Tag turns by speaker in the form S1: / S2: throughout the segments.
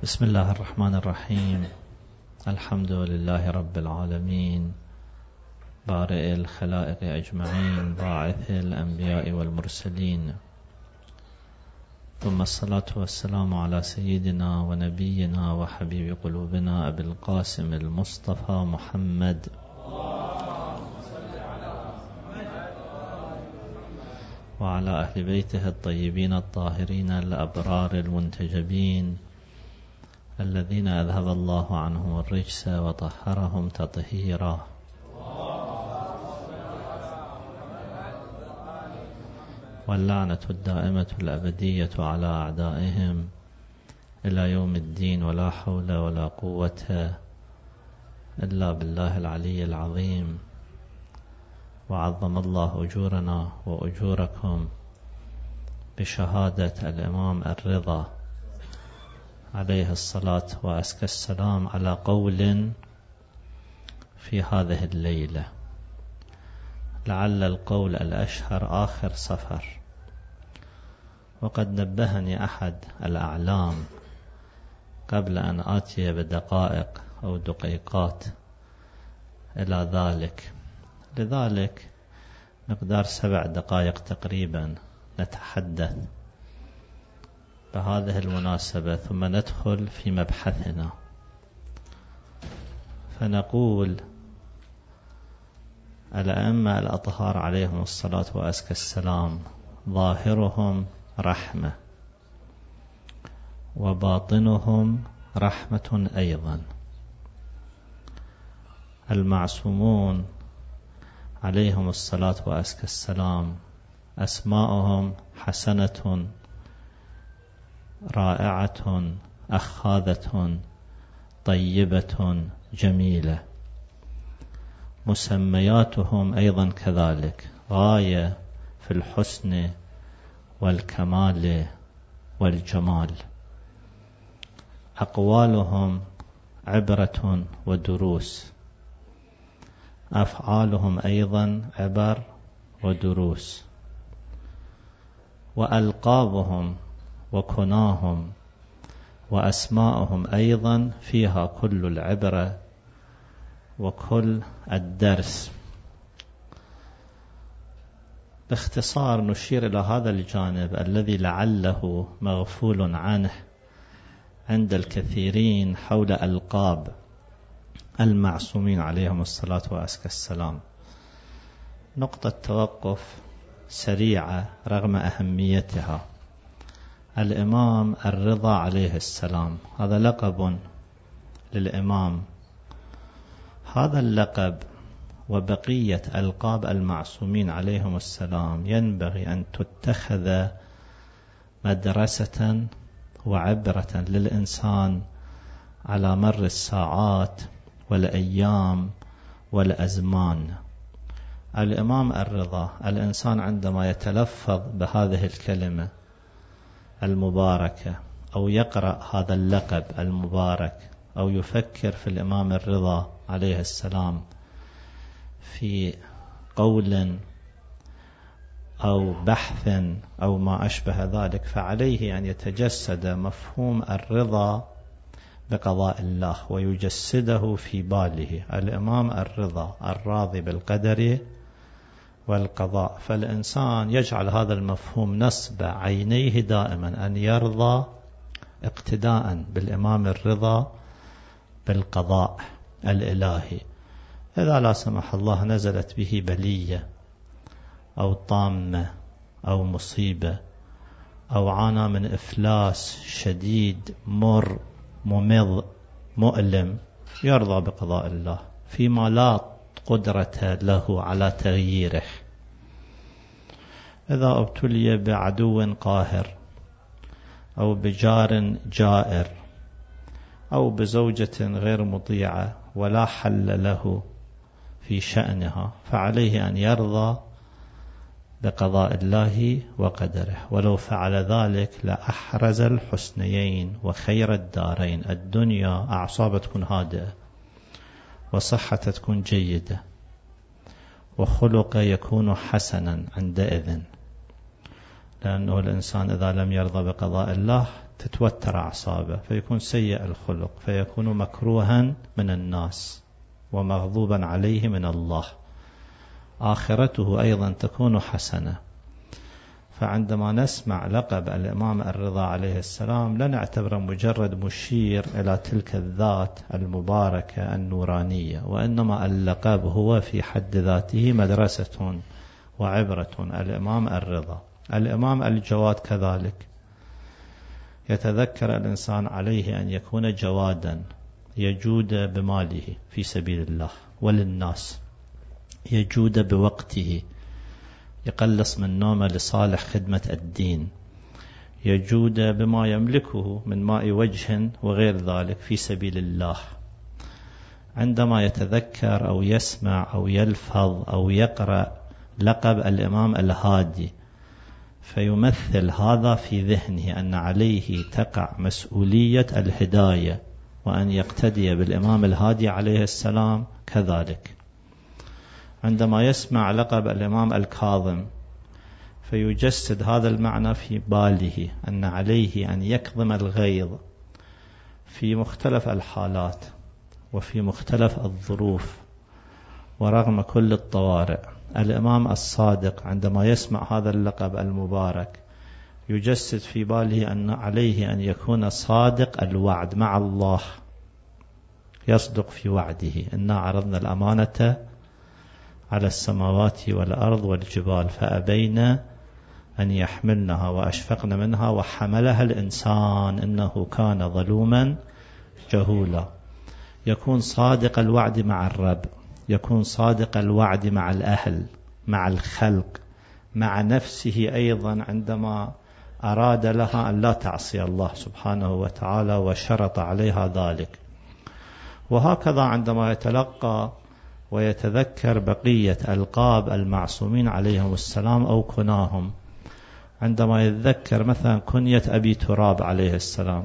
S1: بسم الله الرحمن الرحيم. الحمد لله رب العالمين، بارئ الخلائق أجمعين، باعث الأنبياء والمرسلين، ثم الصلاة والسلام على سيدنا ونبينا وحبيب قلوبنا أبي القاسم المصطفى محمد وعلى أهل بيته الطيبين الطاهرين الأبرار المنتجبين الذين أذهب الله عنهم الرجس وطهرهم تطهيرا. واللعنة الدائمة الأبدية على أعدائهم إلى يوم الدين، ولا حول ولا قوة إلا بالله العلي العظيم. وعظم الله أجورنا وأجوركم بشهادة الإمام الرضا عليه الصلاة وأزكى السلام على قول في هذه الليلة، لعل القول الأشهر آخر صفر. وقد نبهني أحد الأعلام قبل أن آتي بدقائق أو دقيقات إلى ذلك، لذلك مقدار 7 دقائق تقريبا نتحدث بهذه المناسبة، ثم ندخل في مبحثنا. فنقول الأئمة الأطهار عليهم الصلاة وأزكى السلام ظاهرهم رحمة وباطنهم رحمة أيضا. المعصومون عليهم الصلاة وأزكى السلام أسماؤهم حسنة رائعة أخاذة طيبة جميلة، مسمياتهم أيضا كذلك غاية في الحسن والكمال والجمال. أقوالهم عبرة ودروس، أفعالهم أيضا عبر ودروس، وألقابهم وكناهم وأسماءهم أيضا فيها كل العبرة وكل الدرس. باختصار نشير إلى هذا الجانب الذي لعله مغفول عنه عند الكثيرين حول ألقاب المعصومين عليهم الصلاة وأزكى السلام. نقطة توقف سريعة رغم أهميتها. الإمام الرضا عليه السلام هذا لقب للإمام. هذا اللقب وبقية ألقاب المعصومين عليهم السلام ينبغي أن تتخذ مدرسة وعبرة للإنسان على مر الساعات والأيام والأزمان. الإمام الرضا، الإنسان عندما يتلفظ بهذه الكلمة المباركة أو يقرأ هذا اللقب المبارك أو يفكر في الإمام الرضا عليه السلام في قول أو بحث أو ما أشبه ذلك، فعليه أن يتجسد مفهوم الرضا بقضاء الله ويجسده في باله. الإمام الرضا الراضي بالقدر والقضاء. فالإنسان يجعل هذا المفهوم نصب عينيه دائما أن يرضى اقتداء بالإمام الرضا بالقضاء الإلهي. إذا لا سمح الله نزلت به بلية أو طامة أو مصيبة أو عانى من إفلاس شديد مر ممض مؤلم، يرضى بقضاء الله فيما لا قدرة له على تغييره. إذا ابتلي بعدو قاهر أو بجار جائر أو بزوجة غير مطيعة ولا حل له في شأنها، فعليه أن يرضى بقضاء الله وقدره، ولو فعل ذلك لأحرز الحسنيين وخير الدارين. الدنيا أعصاب تكون هادئة وصحة تكون جيدة وخلق يكون حسنا عندئذ، لأنه الإنسان إذا لم يرضى بقضاء الله تتوتر أعصابه، فيكون سيء الخلق، فيكون مكروها من الناس ومغضوبا عليه من الله. آخرته أيضا تكون حسنة. فعندما نسمع لقب الإمام الرضا عليه السلام لا نعتبره مجرد مشير إلى تلك الذات المباركة النورانية، وإنما اللقب هو في حد ذاته مدرسة وعبرة. الإمام الرضا، الإمام الجواد كذلك. يتذكر الإنسان عليه أن يكون جوادا، يجود بماله في سبيل الله وللناس، يجود بوقته، يقلص من نومه لصالح خدمة الدين، يجود بما يملكه من ماء وجه وغير ذلك في سبيل الله. عندما يتذكر أو يسمع أو يلفظ أو يقرأ لقب الإمام الهادي، فيمثل هذا في ذهنه أن عليه تقع مسؤولية الهداية، وأن يقتدي بالإمام الهادي عليه السلام كذلك. عندما يسمع لقب الإمام الكاظم، فيجسد هذا المعنى في باله أن عليه أن يكظم الغيظ في مختلف الحالات وفي مختلف الظروف ورغم كل الطوارئ. الإمام الصادق عندما يسمع هذا اللقب المبارك يجسد في باله أن عليه أن يكون صادق الوعد مع الله، يصدق في وعده: إنا عرضنا الأمانة على السماوات والأرض والجبال فأبين أن يحملنها وأشفقن منها وحملها الإنسان إنه كان ظلوما جهولا. يكون صادق الوعد مع الرب، يكون صادق الوعد مع الأهل، مع الخلق، مع نفسه أيضا عندما أراد لها أن لا تعصي الله سبحانه وتعالى وشرط عليها ذلك. وهكذا عندما يتلقى ويتذكر بقية ألقاب المعصومين عليهم السلام أو كناهم، عندما يتذكر مثلا كنية أبي تراب عليه السلام،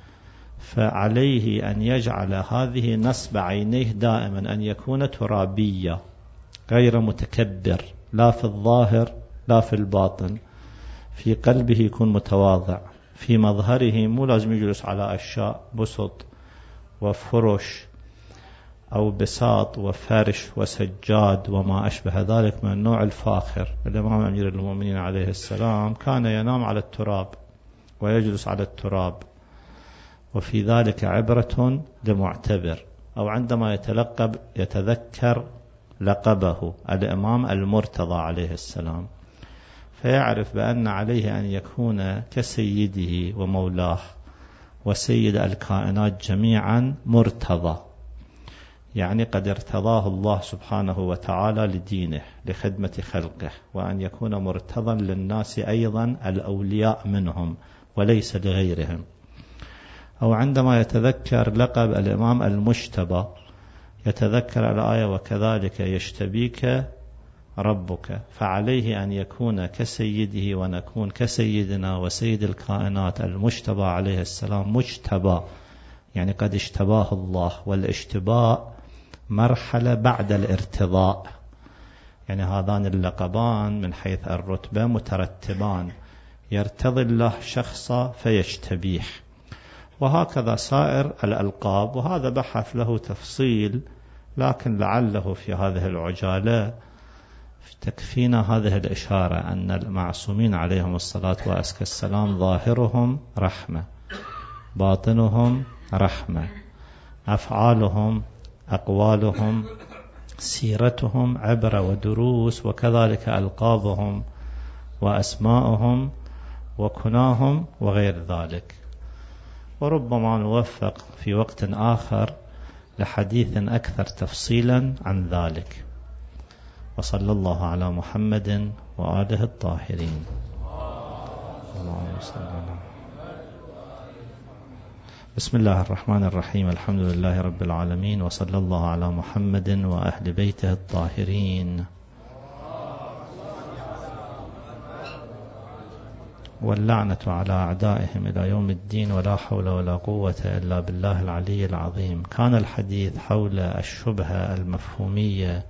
S1: فعليه أن يجعل هذه نصب عينيه دائما أن يكون ترابيا غير متكبر، لا في الظاهر لا في الباطن. في قلبه يكون متواضع، في مظهره مو لازم يجلس على أشياء بسط وفرش أو بساط وفرش وسجاد وما أشبه ذلك من النوع الفاخر. الإمام أمير المؤمنين عليه السلام كان ينام على التراب ويجلس على التراب، وفي ذلك عبرة لمعتبر. أو عندما يتذكر لقبه الإمام المرتضى عليه السلام، فيعرف بأن عليه أن يكون كسيده ومولاه وسيد الكائنات جميعا مرتضى، يعني قد ارتضاه الله سبحانه وتعالى لدينه لخدمة خلقه، وأن يكون مرتضى للناس أيضا الأولياء منهم وليس لغيرهم. أو عندما يتذكر لقب الإمام المجتبى، يتذكر الآية: وكذلك يجتبيك ربك، فعليه أن يكون كسيده ونكون كسيدنا وسيد الكائنات المجتبى عليه السلام. مجتبى يعني قد اشتباه الله، والاشتباء مرحلة بعد الارتضاء، يعني هذان اللقبان من حيث الرتبة مترتبان، يرتضي الله شخصا فيجتبيه. وهكذا سائر الألقاب، وهذا بحث له تفصيل، لكن لعله في هذه العجالة تكفينا هذه الإشارة أن المعصومين عليهم الصلاة وأزكى السلام ظاهرهم رحمة، باطنهم رحمة، أفعالهم أقوالهم سيرتهم عبرة ودروس، وكذلك ألقابهم وأسماءهم وكناهم وغير ذلك. وربما نوفق في وقت آخر لحديث أكثر تفصيلا عن ذلك. وصلى الله على محمد وآله الطاهرين. اللهم صل على. بسم الله الرحمن الرحيم. الحمد لله رب العالمين، وصلى الله على محمد وأهل بيته الطاهرين. واللعنة على أعدائهم إلى يوم الدين، ولا حول ولا قوة إلا بالله العلي العظيم. كان الحديث حول الشبهة المفهومية،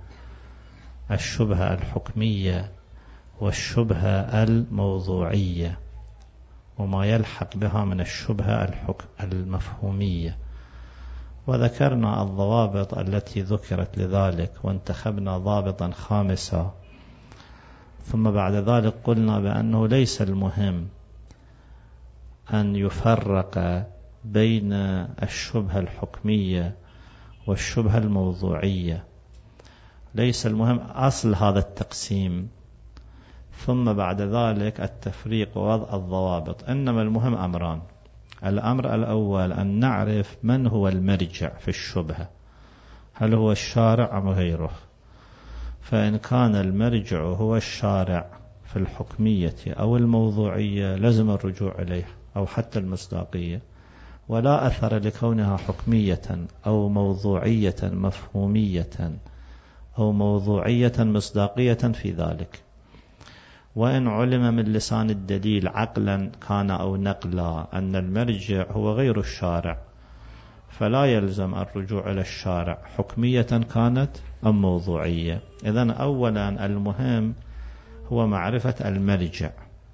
S1: الشبهة الحكمية، والشبهة الموضوعية. وما يلحق بها من الشبهة المفهومية. وذكرنا الضوابط التي ذكرت لذلك، وانتخبنا ضابطا خامسا. ثم بعد ذلك قلنا بأنه ليس المهم أن يفرق بين الشبهة الحكمية والشبهة الموضوعية، ليس المهم أصل هذا التقسيم ثم بعد ذلك التفريق ووضع الضوابط، إنما المهم أمران. الأمر الأول أن نعرف من هو المرجع في الشبهة، هل هو الشارع أم غيره؟ فإن كان المرجع هو الشارع في الحكمية أو الموضوعية لازم الرجوع إليه، أو حتى المصداقية، ولا أثر لكونها حكمية أو موضوعية مفهومية أو موضوعية مصداقية في ذلك. وإن علم من لسان الدليل عقلا كان أو نقلا أن المرجع هو غير الشارع، فلا يلزم الرجوع إلى الشارع حكمية كانت أم موضوعية. إذن أولا المهم هو معرفة المرجع.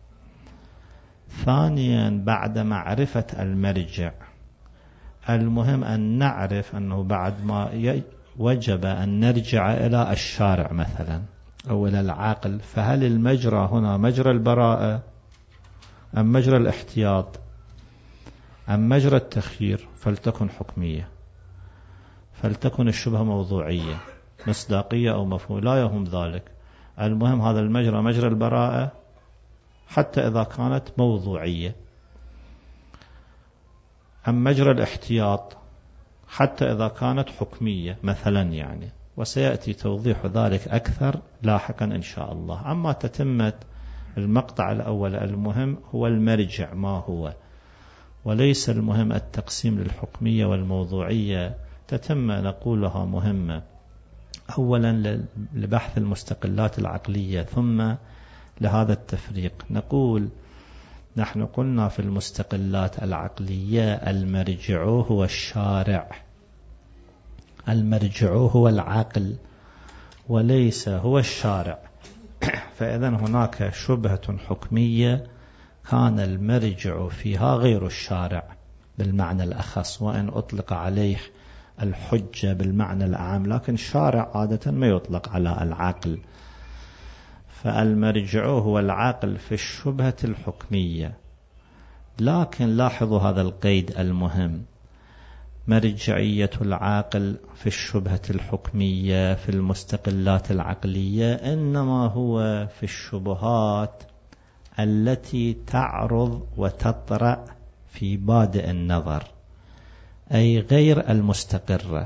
S1: ثانيا بعد معرفة المرجع المهم أن نعرف أنه بعد ما وجب أن نرجع إلى الشارع مثلا أو إلى العقل، فهل المجرى هنا مجرى البراءة أم مجرى الاحتياط أم مجرى التخيير؟ فلتكن حكمية، فلتكن الشبهة موضوعية مصداقية أو مفهوم، لا يهم ذلك. المهم هذا المجرى مجرى البراءة حتى إذا كانت موضوعية، أم مجرى الاحتياط حتى إذا كانت حكمية مثلا يعني، وسيأتي توضيح ذلك أكثر لاحقا إن شاء الله. أما تتمة المقطع الأول المهم هو المرجع ما هو، وليس المهم التقسيم للحكمية والموضوعية. تتمة نقولها مهمة أولا لبحث المستقلات العقلية، ثم لهذا التفريق. نقول نحن قلنا في المستقلات العقلية المرجع هو الشارع، المرجع هو العقل وليس هو الشارع. فإذا هناك شبهة حكمية كان المرجع فيها غير الشارع بالمعنى الأخص، وإن أطلق عليه الحجة بالمعنى الأعم، لكن الشارع عادة ما يطلق على العقل. فالمرجع هو العقل في الشبهة الحكمية. لكن لاحظوا هذا القيد المهم، مرجعية العاقل في الشبهة الحكمية في المستقلات العقلية إنما هو في الشبهات التي تعرض وتطرأ في بادئ النظر، أي غير المستقرة.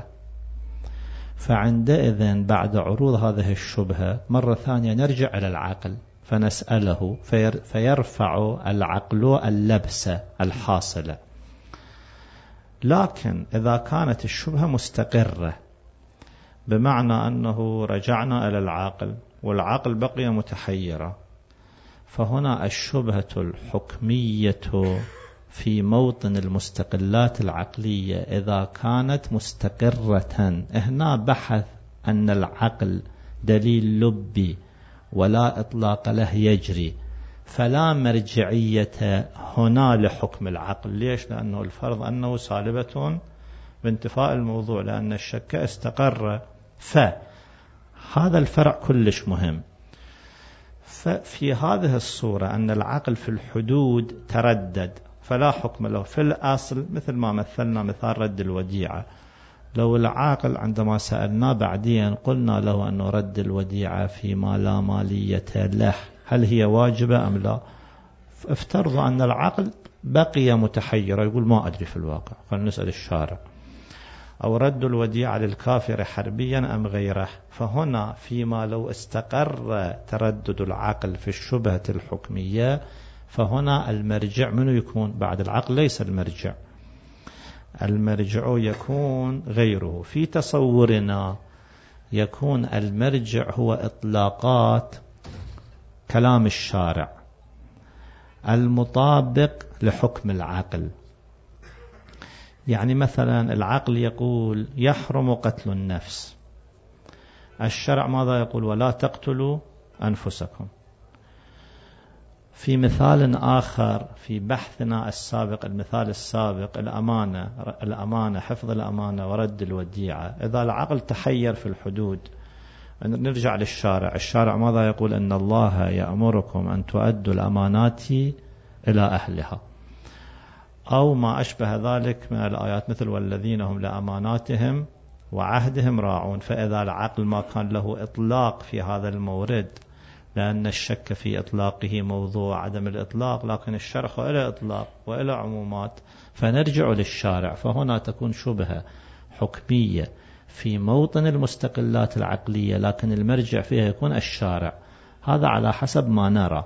S1: فعندئذ بعد عروض هذه الشبهة مرة ثانية نرجع إلى العقل فنسأله فيرفع العقل اللبسة الحاصلة. لكن إذا كانت الشبهة مستقرة بمعنى أنه رجعنا إلى العقل والعقل بقي متحيرة، فهنا الشبهة الحكمية في موطن المستقلات العقلية إذا كانت مستقرة، هنا بحث أن العقل دليل لبي ولا إطلاق له يجري، فلا مرجعية هنا لحكم العقل. ليش؟ لأنه الفرض أنه سالبة بانتفاء الموضوع، لأن الشك استقر. فهذا الفرع كلش مهم. ففي هذه الصورة أن العقل في الحدود تردد فلا حكم له في الأصل، مثل ما مثلنا مثال رد الوديعة. لو العاقل عندما سألنا بعدين قلنا له أنه رد الوديعة فيما لا مالية له هل هي واجبة أم لا؟ افترضوا أن العقل بقي متحير يقول ما أدري في الواقع، فلنسأل الشارع. أو رد الوديعة للكافر حربيا أم غيره. فهنا فيما لو استقر تردد العقل في الشبهة الحكمية، فهنا المرجع منه يكون بعد العقل؟ ليس المرجع، المرجع يكون غيره. في تصورنا يكون المرجع هو إطلاقات كلام الشارع المطابق لحكم العقل. يعني مثلا العقل يقول يحرم قتل النفس، الشرع ماذا يقول؟ ولا تقتلوا أنفسكم. في مثال آخر في بحثنا السابق، المثال السابق الأمانة، حفظ الأمانة ورد الوديعة. إذا العقل تحير في الحدود، نرجع للشارع. الشارع ماذا يقول؟ أن الله يأمركم أن تؤدوا الأمانات إلى أهلها، أو ما أشبه ذلك من الآيات، مثل والذين هم لأماناتهم وعهدهم راعون. فإذا العقل ما كان له إطلاق في هذا المورد، لأن الشك في إطلاقه موضوع عدم الإطلاق، لكن الشرع إلى إطلاق وإلى عمومات، فنرجع للشارع. فهنا تكون شبهة حكمية في موطن المستقلات العقلية، لكن المرجع فيها يكون الشارع. هذا على حسب ما نرى،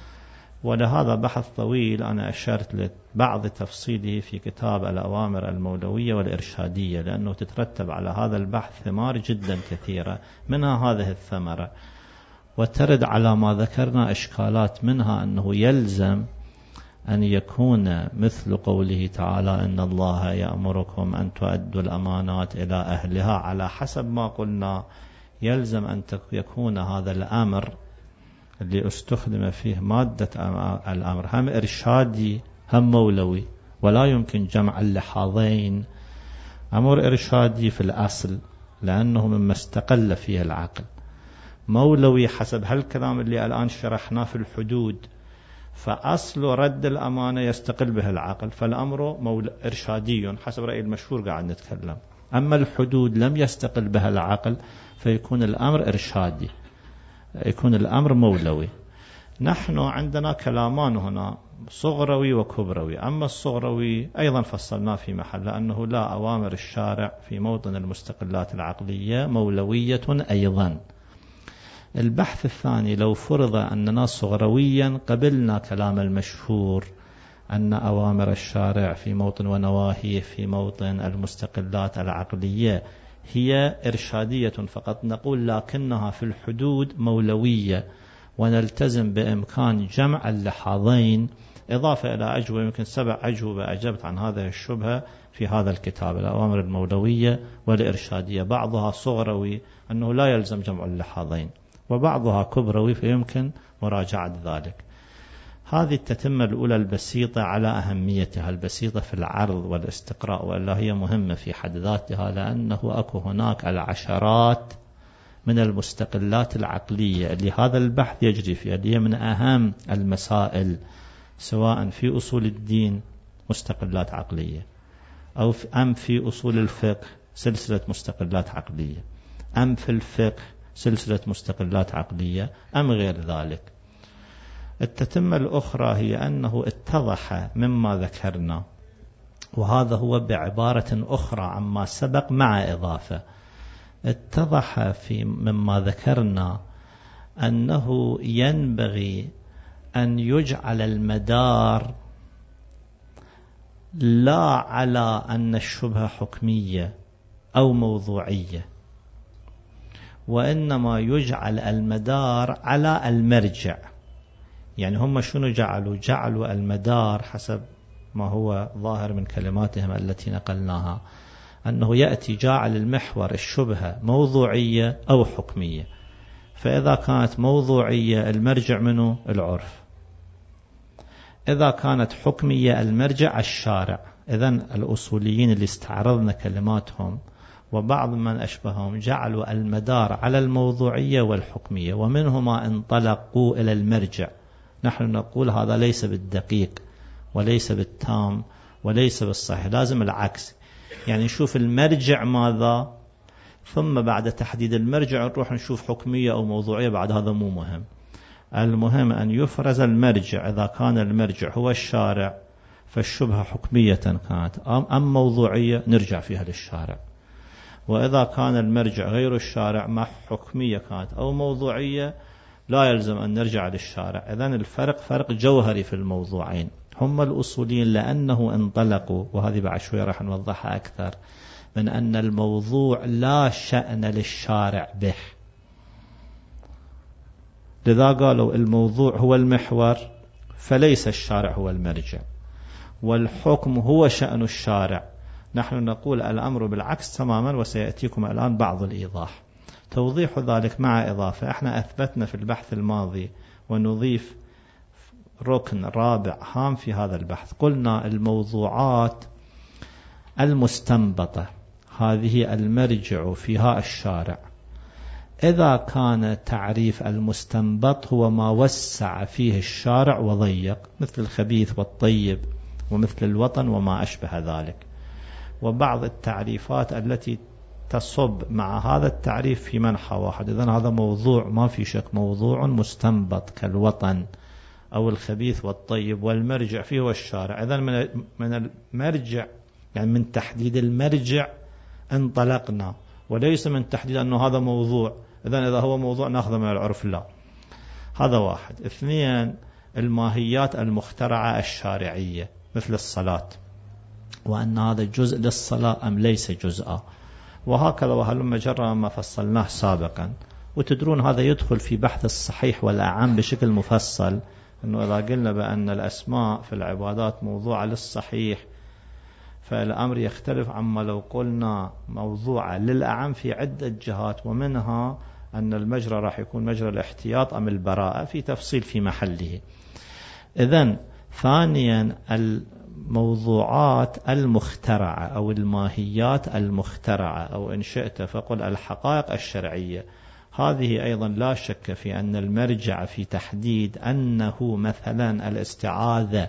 S1: ولهذا بحث طويل أنا أشرت لبعض تفصيله في كتاب الأوامر المولوية والإرشادية، لأنه تترتب على هذا البحث ثمار جدا كثيرة، منها هذه الثمرة، وترد على ما ذكرنا إشكالات، منها أنه يلزم أن يكون مثل قوله تعالى إن الله يأمركم أن تؤدوا الأمانات إلى أهلها. على حسب ما قلنا يلزم أن يكون هذا الأمر اللي استخدم فيه مادة الأمر هم إرشادي هم مولوي، ولا يمكن جمع اللحاظين. أمر إرشادي في الأصل لأنه مما استقل فيه العقل، مولوي حسب هالكلام اللي الآن شرحناه في الحدود، فأصل رد الأمانة يستقل به العقل، فالأمر إرشادي حسب رأي المشهور قاعد نتكلم. أما الحدود لم يستقل بها العقل، فيكون الأمر إرشادي، يكون الأمر مولوي. نحن عندنا كلامان هنا، صغروي وكبروي. أما الصغروي أيضا فصلناه في محل، لأنه لا، أوامر الشارع في موطن المستقلات العقلية مولوية أيضا. البحث الثاني، لو فرض أننا صغرويا قبلنا كلام المشهور أن أوامر الشارع في موطن ونواهيه في موطن المستقلات العقلية هي إرشادية فقط، نقول لكنها في الحدود مولوية، ونلتزم بإمكان جمع اللحاظين، إضافة إلى أجوبة، يمكن 7 أجوبة أجبت عن هذه الشبهة في هذا الكتاب، الأوامر المولوية والإرشادية. بعضها صغروي أنه لا يلزم جمع اللحاظين، وبعضها كبروي فيمكن مراجعة ذلك. هذه التتمة الأولى البسيطة على أهميتها، البسيطة في العرض والاستقراء، وإلا هي مهمة في حد ذاتها، لأنه أكو هناك العشرات من المستقلات العقلية اللي هذا البحث يجري فيها، اللي هي من أهم المسائل، سواء في أصول الدين مستقلات عقلية، أو أم في أصول الفقه سلسلة مستقلات عقلية، أم في الفقه سلسلة مستقلات عقلية، أم غير ذلك. التتمة الأخرى هي أنه اتضح مما ذكرنا، وهذا هو بعبارة أخرى عما سبق مع إضافة، اتضح في مما ذكرنا أنه ينبغي أن يجعل المدار لا على أن الشبهة حكمية أو موضوعية، وإنما يجعل المدار على المرجع. يعني هم شنو جعلوا المدار حسب ما هو ظاهر من كلماتهم التي نقلناها، أنه يأتي جاعل المحور الشبهة موضوعية أو حكمية. فإذا كانت موضوعية المرجع منه العرف، إذا كانت حكمية المرجع الشارع. إذن الأصوليين اللي استعرضنا كلماتهم وبعض من أشبههم جعلوا المدار على الموضوعية والحكمية، ومنهما انطلقوا إلى المرجع. نحن نقول هذا ليس بالدقيق وليس بالتام وليس بالصحيح، لازم العكس. يعني نشوف المرجع ماذا، ثم بعد تحديد المرجع نروح نشوف حكمية أو موضوعية، بعد هذا مو مهم. المهم أن يفرز المرجع. إذا كان المرجع هو الشارع فالشبهة حكمية كانت أم موضوعية نرجع فيها للشارع، وإذا كان المرجع غير الشارع ما حكمية كانت أو موضوعية لا يلزم أن نرجع للشارع. إذن الفرق فرق جوهري في الموضوعين. هم الأصوليين لأنه انطلقوا، وهذه بعد شوية راح نوضحها أكثر، من أن الموضوع لا شأن للشارع به، لذا قالوا الموضوع هو المحور فليس الشارع هو المرجع، والحكم هو شأن الشارع. نحن نقول الأمر بالعكس تماما، وسيأتيكم الآن بعض الإيضاح توضيح ذلك مع إضافة. احنا أثبتنا في البحث الماضي ونضيف ركن رابع هام في هذا البحث. قلنا الموضوعات المستنبطة هذه المرجع فيها الشارع. إذا كان تعريف المستنبط هو ما وسع فيه الشارع وضيق، مثل الخبيث والطيب ومثل الوطن وما أشبه ذلك، وبعض التعريفات التي تصب مع هذا التعريف في منحى واحد، إذن هذا موضوع ما في شك موضوع مستنبط كالوطن أو الخبيث والطيب، والمرجع فيه هو الشارع. إذن من المرجع يعني من تحديد المرجع انطلقنا، وليس من تحديد أنه هذا موضوع، إذن إذا هو موضوع نأخذ من العرف، لا. هذا واحد. اثنين، الماهيات المخترعة الشارعية مثل الصلاة، وأن هذا جزء للصلاة أم ليس جزءا، وهكذا وهلم جرى ما فصلناه سابقا. وتدرون هذا يدخل في بحث الصحيح والأعم بشكل مفصل، أنه إذا قلنا بأن الأسماء في العبادات موضوعة للصحيح، فالأمر يختلف عما لو قلنا موضوعة للأعم في عدة جهات، ومنها أن المجرى راح يكون مجرى الاحتياط أم البراءة، في تفصيل في محله. إذن ثانيا الموضوعات المخترعة أو الماهيات المخترعة، أو إن شئت فقل الحقائق الشرعية، هذه أيضا لا شك في أن المرجع في تحديد أنه مثلا الاستعاذة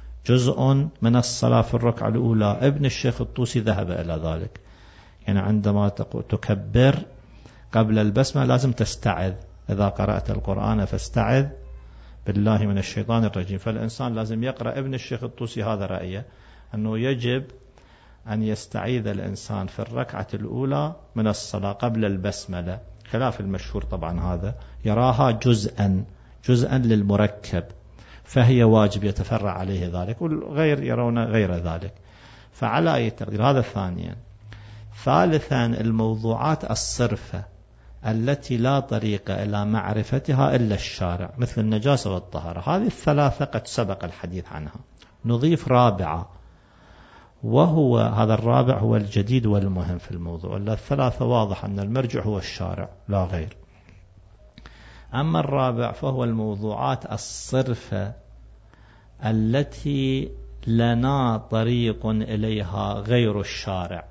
S1: جزء من الصلاة في الركعة الأولى. ابن الشيخ الطوسي ذهب إلى ذلك، يعني عندما تكبر قبل البسمة لازم تستعذ، إذا قرأت القرآن فاستعذ بالله من الشيطان الرجيم. فالإنسان لازم يقرأ ابن الشيخ الطوسي، هذا رأيه، أنه يجب أن يستعيذ الإنسان في الركعة الأولى من الصلاة قبل البسملة، خلاف المشهور طبعا، هذا يراها جزءا للمركب، فهي واجب يتفرع عليه ذلك، والغير يرون غير ذلك. فعلى أي تقدير، هذا ثانيا. ثالثا الموضوعات الصرفة التي لا طريق إلى معرفتها إلا الشارع، مثل النجاسة والطهارة. هذه الثلاثة قد سبق الحديث عنها. نضيف رابعة، وهو هذا الرابع هو الجديد والمهم في الموضوع، ولا الثلاثة واضح أن المرجع هو الشارع لا غير. أما الرابع فهو الموضوعات الصرفة التي لنا طريق إليها غير الشارع،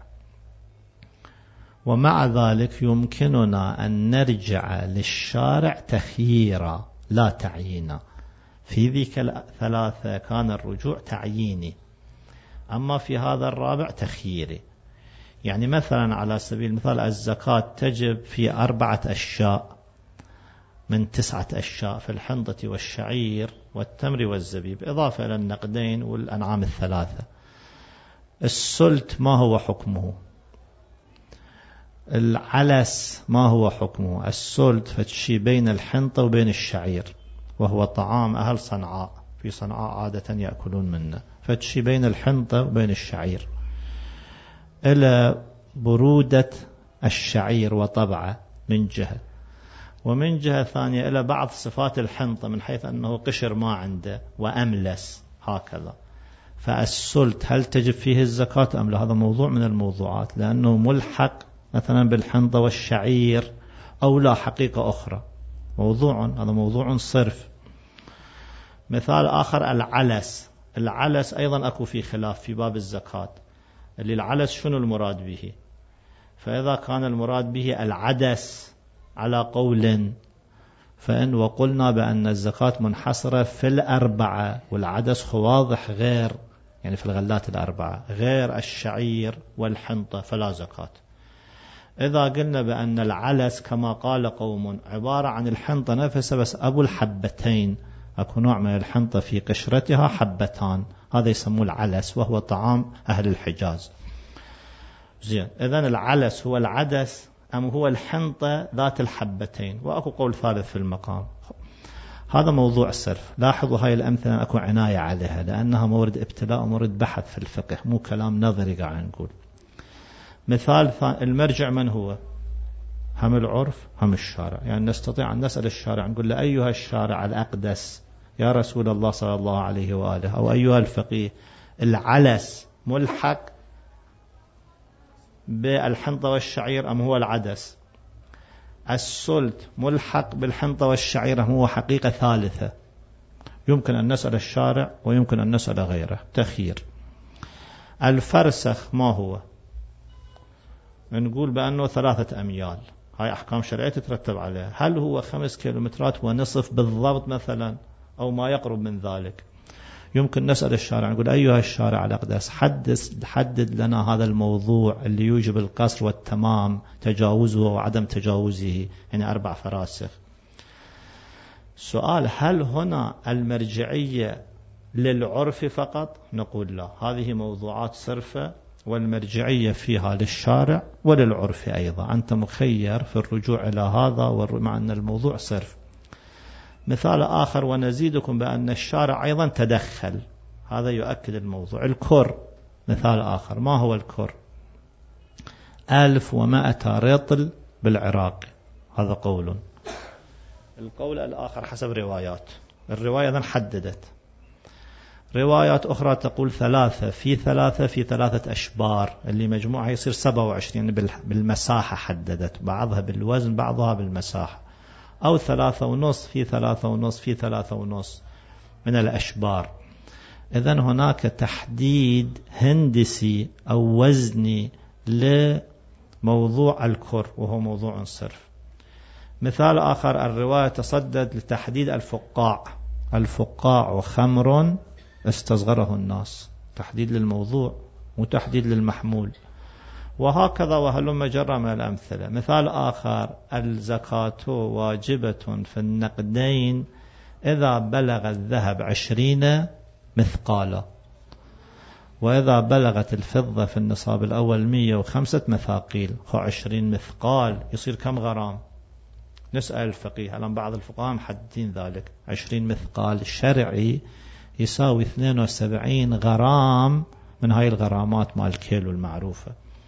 S1: ومع ذلك يمكننا أن نرجع للشارع تخييرا لا تعيينا. في ذيك الثلاثة كان الرجوع تعييني، أما في هذا الرابع تخييري. يعني مثلا على سبيل المثال الزكاة تجب في 4 أشياء من 9 أشياء، في الحنطة والشعير والتمر والزبيب، إضافة إلى النقدين والأنعام الثلاثة. السلت ما هو حكمه؟ العلس ما هو حكمه؟ السلت فتشي بين الحنطة وبين الشعير، وهو طعام أهل صنعاء، في صنعاء عادة يأكلون منه، فتشي بين الحنطة وبين الشعير. إلى برودة الشعير وطبعه من جهة، ومن جهة ثانية إلى بعض صفات الحنطة من حيث أنه قشر ما عنده وأملس هكذا. فالسلت هل تجب فيه الزكاة أم لا؟ هذا موضوع من الموضوعات، لأنه ملحق مثلا بالحنطة والشعير أو لا حقيقة أخرى، موضوع، هذا موضوع صرف. مثال آخر العلس أيضا أكو في خلاف في باب الزكاة، اللي العلس شنو المراد به؟ فإذا كان المراد به العدس على قول، فإن وقلنا بأن الزكاة منحصرة في 4، والعدس واضح غير، يعني في الغلات 4 غير الشعير والحنطة، فلا زكاة. إذا قلنا بأن العلس كما قال قوم عبارة عن الحنطة نفسها بس أبو الحبتين، أكو نوع من الحنطة في قشرتها حبتان، هذا يسموه العلس، وهو طعام أهل الحجاز. زين، إذن العلس هو العدس أم هو الحنطة ذات الحبتين؟ وأكو قول ثالث في المقام. هذا موضوع صرف. لاحظوا هاي الأمثلة أكو عناية عليها، لأنها مورد ابتلاء ومورد بحث في الفقه، مو كلام نظري قاعد نقول. مثال المرجع من هو؟ هم العرف هم الشارع. يعني نستطيع أن نسأل الشارع نقول له أيها الشارع الأقدس يا رسول الله صلى الله عليه وآله، أو أيها الفقيه، العلس ملحق بالحنطة والشعير أم هو العدس؟ السلت ملحق بالحنطة والشعير أم هو حقيقة ثالثة؟ يمكن أن نسأل الشارع ويمكن أن نسأل غيره تخيير. الفرسخ ما هو؟ نقول بأنه 3 أميال، هاي أحكام شرعية تترتب عليها. هل هو 5 كيلومترات ونصف بالضبط مثلا أو ما يقرب من ذلك؟ يمكن نسأل الشارع، نقول أيها الشارع الأقدس حدد لنا هذا الموضوع اللي يوجب القصر والتمام، تجاوزه وعدم تجاوزه، يعني 4 فراسخ. سؤال: هل هنا المرجعية للعرف فقط؟ نقول لا، هذه موضوعات صرفة والمرجعية فيها للشارع وللعرف أيضا، أنت مخير في الرجوع إلى هذا مع أن الموضوع صرف. مثال آخر: ونزيدكم بأن الشارع أيضا تدخل، هذا يؤكد الموضوع. الكر مثال آخر، ما هو الكر؟ 1100 رطل بالعراق، هذا قول. القول الآخر حسب روايات، الرواية إذن حددت. روايات أخرى تقول 3 في 3 في 3 أشبار، اللي مجموعها يصير 27 بالمساحة حددت، بعضها بالوزن بعضها بالمساحة. أو 3.5 في 3.5 في 3.5 من الأشبار. إذن هناك تحديد هندسي أو وزني لموضوع الكر وهو موضوع صرف. مثال آخر، الرواية تصدد لتحديد الفقاع، الفقاع خمر استصغره الناس، تحديد للموضوع وتحديد للمحمول، وهكذا وهلم جرى من الأمثلة. مثال آخر، الزكاة واجبة في النقدين إذا بلغ الذهب 20 مثقالا، وإذا بلغت الفضة في النصاب الأول 105 مثاقيل. 20 مثقال يصير كم غرام؟ نسأل الفقيه، الآن بعض الفقهاء محددين ذلك. 20 مثقال الشرعي يساوي 72 غرام من هاي الغرامات مال الكيلو المعروفة.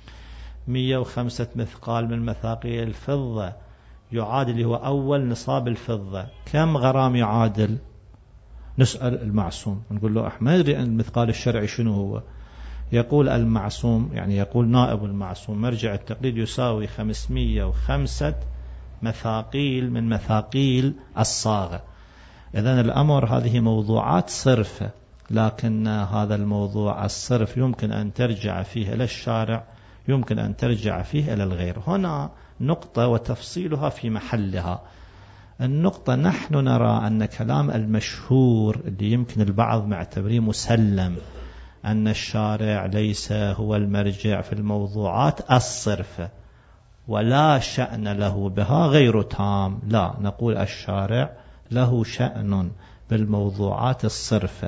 S1: 105 مثقال من مثاقيل الفضة يعادل، هو أول نصاب الفضة، كم غرام يعادل؟ نسأل المعصوم، نقول له أحمد المثقال الشرعي شنو هو؟ يقول المعصوم، يعني يقول نائب المعصوم مرجع التقليد، يساوي 505 مثاقيل من مثاقيل الصاغة. إذن الأمر هذه موضوعات صرفة، لكن هذا الموضوع الصرف يمكن أن ترجع فيه إلى الشارع، يمكن أن ترجع فيه إلى الغير. هنا نقطة وتفصيلها في محلها. النقطة، نحن نرى أن كلام المشهور اللي يمكن البعض معتبريه مسلم، أن الشارع ليس هو المرجع في الموضوعات الصرفة ولا شأن له بها غير تام. لا، نقول الشارع له شأن بالموضوعات الصرفة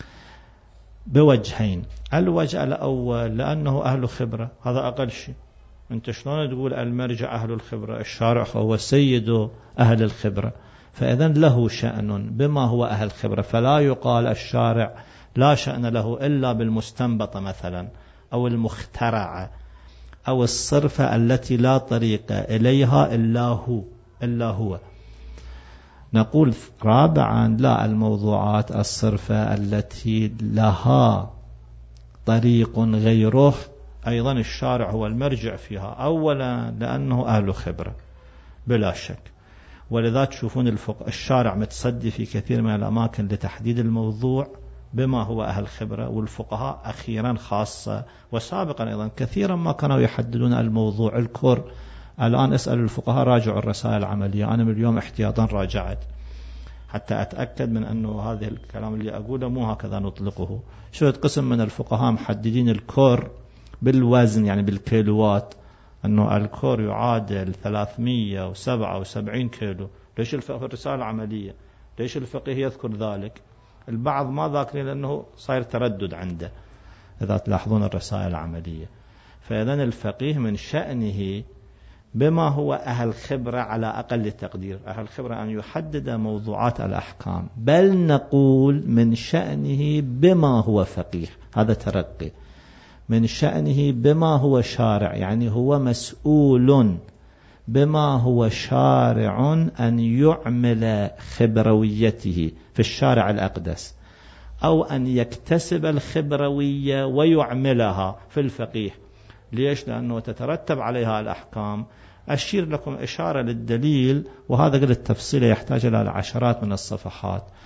S1: بوجهين. الوجه الأول لأنه أهل خبرة، هذا أقل شيء. أنت شلون تقول المرجع أهل الخبرة؟ الشارع هو سيد أهل الخبرة، فإذن له شأن بما هو أهل خبرة، فلا يقال الشارع لا شأن له إلا بالمستنبطة مثلا أو المخترعة أو الصرفة التي لا طريق إليها إلا هو. نقول رابعا، لا، الموضوعات الصرفة التي لها طريق غيره أيضا الشارع هو المرجع فيها، أولا لأنه أهل خبرة بلا شك، ولذا تشوفون الشارع متصدي في كثير من الأماكن لتحديد الموضوع بما هو أهل خبرة، والفقهاء أخيرا خاصة وسابقا أيضا كثيرا ما كانوا يحددون الموضوع الكر. الآن اسأل الفقهاء، راجعوا الرسائل العملية، أنا من اليوم احتياطا راجعت حتى أتأكد من أنه هذا الكلام اللي أقوله مو هكذا نطلقه. شوية قسم من الفقهاء محددين الكر بالوزن، يعني بالكيلوات، أنه الكر يعادل 377 كيلو. ليش في الرسالة العملية ليش الفقيه يذكر ذلك؟ البعض ما ذاكرين لأنه صاير تردد عنده، إذا تلاحظون الرسائل العملية. فإذن الفقيه من شأنه بما هو أهل خبرة، على أقل تقدير أهل خبرة، أن يحدد موضوعات الأحكام، بل نقول من شأنه بما هو فقيه، هذا ترقي. من شأنه بما هو شارع، يعني هو مسؤول بما هو شارع أن يعمل خبرويته في الشارع الأقدس، أو أن يكتسب الخبروية ويعملها في الفقيه. ليش؟ لأنه تترتب عليها الأحكام. أشير لكم إشارة للدليل، وهذا قد التفصيل يحتاج إلى العشرات من الصفحات.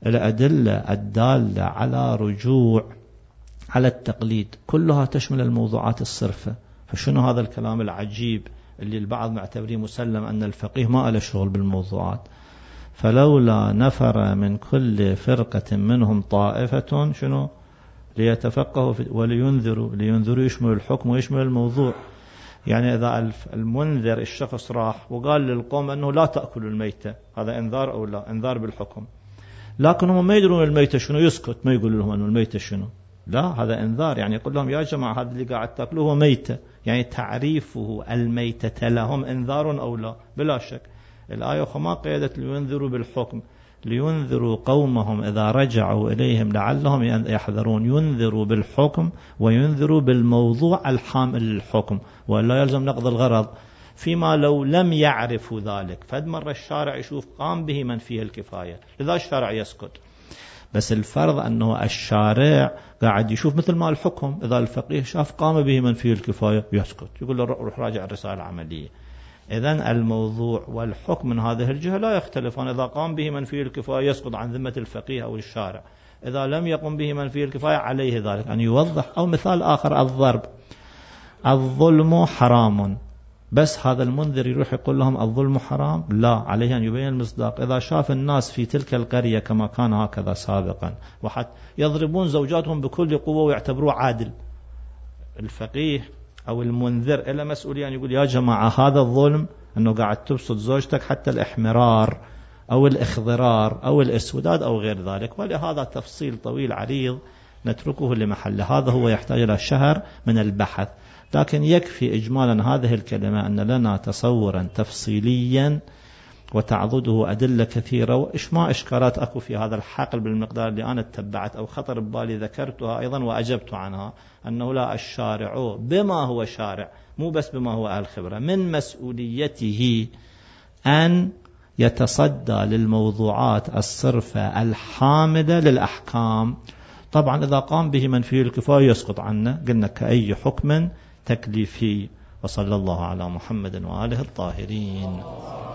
S1: الأدلة الدالة على رجوع على التقليد كلها تشمل الموضوعات الصرفة. فشنو هذا الكلام العجيب اللي البعض معتبرين مسلم أن الفقيه ما له شغل بالموضوعات؟ فلولا نفر من كل فرقة منهم طائفة شنو ليتفقهوا ولينذروا يشمل الحكم ويشمل الموضوع. يعني إذا المنذر الشخص راح وقال للقوم أنه لا تأكلوا الميتة، هذا انذار أو لا؟ انذار بالحكم. لكن هم ما يدرون الميتة شنو، يسكت ما يقول لهم أنه الميتة شنو، لا هذا انذار. يعني يقول لهم يا جماعة هذا اللي قاعد تأكلوه هو ميتة، يعني تعريفه الميتة لهم انذار أو لا؟ بلا شك. الآية ما قيدت لينذروا بالحكم، لينذروا قومهم إذا رجعوا إليهم لعلهم يحذرون. ينذروا بالحكم وينذروا بالموضوع الحامل للحكم، ولا يلزم نقض الغرض فيما لو لم يعرفوا ذلك. فد مرة الشارع يشوف قام به من فيه الكفاية، لذا الشارع يسكت. بس الفرض أنه الشارع قاعد يشوف مثل ما الحكم، إذا الفقيه شاف قام به من فيه الكفاية يسكت، يقول له روح راجع الرسالة العملية. إذن الموضوع والحكم من هذه الجهة لا يختلفان. إذا قام به من فيه الكفاية يسقط عن ذمة الفقيه أو الشارع، إذا لم يقم به من فيه الكفاية عليه ذلك أن يوضح. أو مثال آخر، الضرب، الظلم حرام، بس هذا المنذر يروح يقول لهم الظلم حرام؟ لا، عليه أن يبين المصداق. إذا شاف الناس في تلك القرية كما كان هكذا سابقا وحتى يضربون زوجاتهم بكل قوة ويعتبروه عادل، الفقيه أو المنذر إلا مسؤولية أن يقول يا جماعة هذا الظلم أنه قاعد تبسط زوجتك حتى الإحمرار أو الإخضرار أو الإسوداد أو غير ذلك. ولهذا تفصيل طويل عريض نتركه لمحله، هذا هو يحتاج إلى شهر من البحث. لكن يكفي إجمالا هذه الكلمة أن لنا تصورا تفصيليا وتعضده أدلة كثيرة، وإيش ما إشكالات أكو في هذا الحقل بالمقدار اللي أنا اتبعت أو خطر ببالي ذكرتها أيضا وأجبت عنها. أنه لا، الشارع بما هو شارع مو بس بما هو أهل خبرة، من مسؤوليته أن يتصدى للموضوعات الصرفة الحامدة للأحكام. طبعا إذا قام به من فيه الكفاية يسقط عنه، قلنا كأي حكم تكليفي. وصلى الله على محمد وآله الطاهرين.